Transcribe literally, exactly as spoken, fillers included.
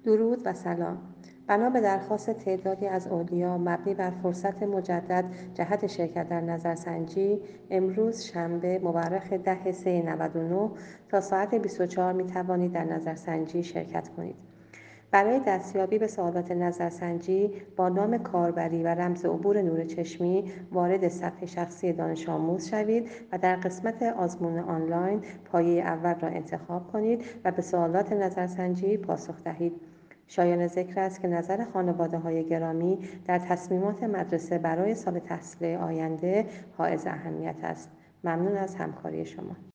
درود و سلام. بنا به درخواست تعدادی از اولیا مبنی بر فرصت مجدد جهت شرکت در نظرسنجی، امروز شنبه مورخ ده سه نود و نه تا ساعت بیست و چهار می توانید در نظرسنجی شرکت کنید. برای دستیابی به سوالات نظرسنجی با نام کاربری و رمز عبور نور چشمی وارد صفحه شخصی دانش آموز شوید و در قسمت آزمون آنلاین پایه اول را انتخاب کنید و به سوالات نظرسنجی پاسخ دهید. شایان ذکر است که نظر خانواده‌های گرامی در تصمیمات مدرسه برای سال تحصیلی آینده حائز اهمیت است. ممنون از همکاری شما.